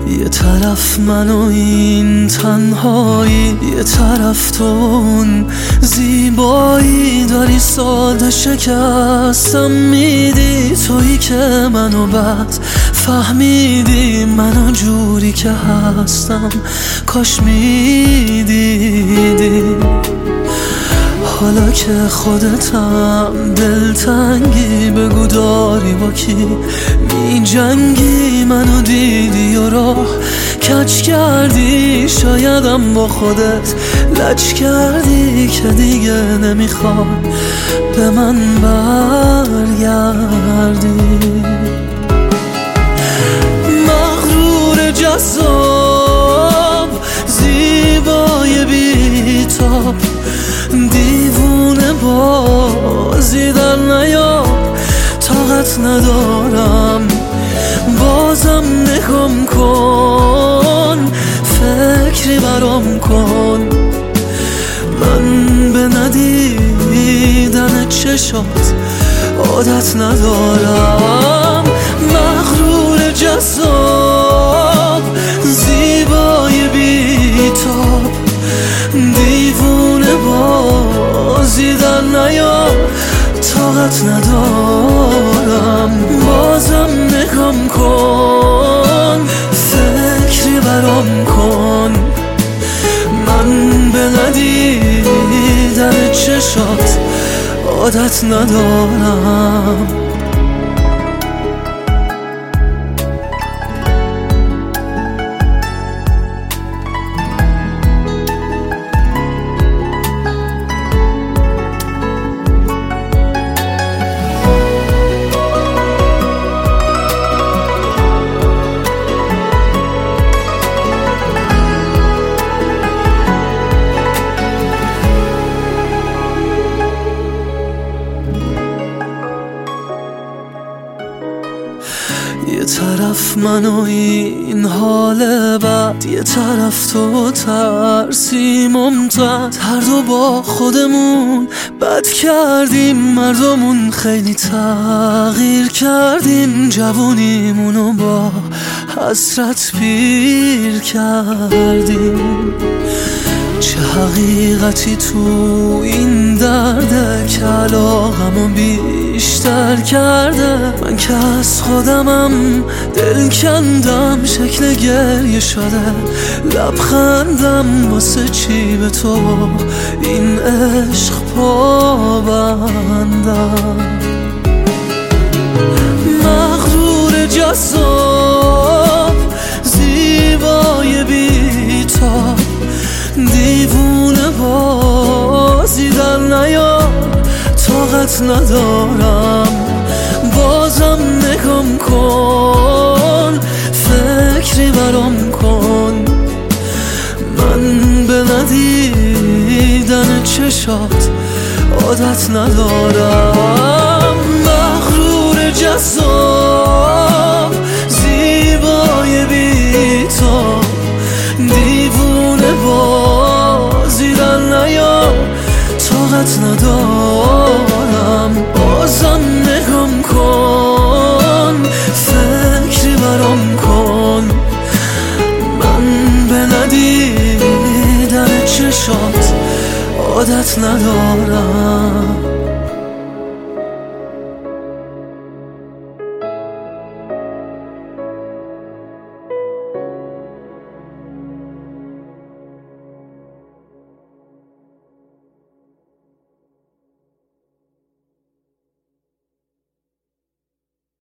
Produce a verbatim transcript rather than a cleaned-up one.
یه طرف من و این تنهایی، یه طرف تو اون زیبایی. داری ساده شکستم میدی، تویی که منو بد فهمیدی. منو جوری که هستم کاش میدیدی. حالا که خودتم دلتنگی، بگو داری با کی می جنگی. منو دیدی و راه کج کردی، شایدم با خودت لج کردی که دیگه نمیخوای به من برگردی. مغرور جذاب زیبای بی‌تاب، دیوونه بازی در نیار. طاقت ندارم بازم نگام کن، فکری برام کن. من به ندیدن چشات عادت ندارم. مغرور جذاب زیبای بی‌تاب، دیوونه بازی در نیار. طاقت ندارم بازم نگام کن، فکری برام کن. من به ندیدن چشات عادت ندارم. یه طرف من و این حال بد، یه طرف تو ترسی ممتد. هر دو با خودمون بد کردیم، مردمون خیلی تغییر کردیم. جوونیمونو با حسرت پیر کردیم. چه حقیقتی تو این درده که علاقمو بیشتر کرده. من که از خودمم دل کندم، شکل گریه شده لبخندم. واسه چی به تو این عشق پابندم؟ مغرور جذاب زیبای بی‌تاب، دیوونه بازی در نیار. طاقت ندارم بازم نگام کن، فکری برام کن. من به ندیدن چشات عادت ندارم. مغرور جذاب زیبای بی‌تاب، دیوونه بازی در نیار. طاقت ندارم بازم نگام کن، فکری برام کن. من به ندیدن چشات عادت ندارم.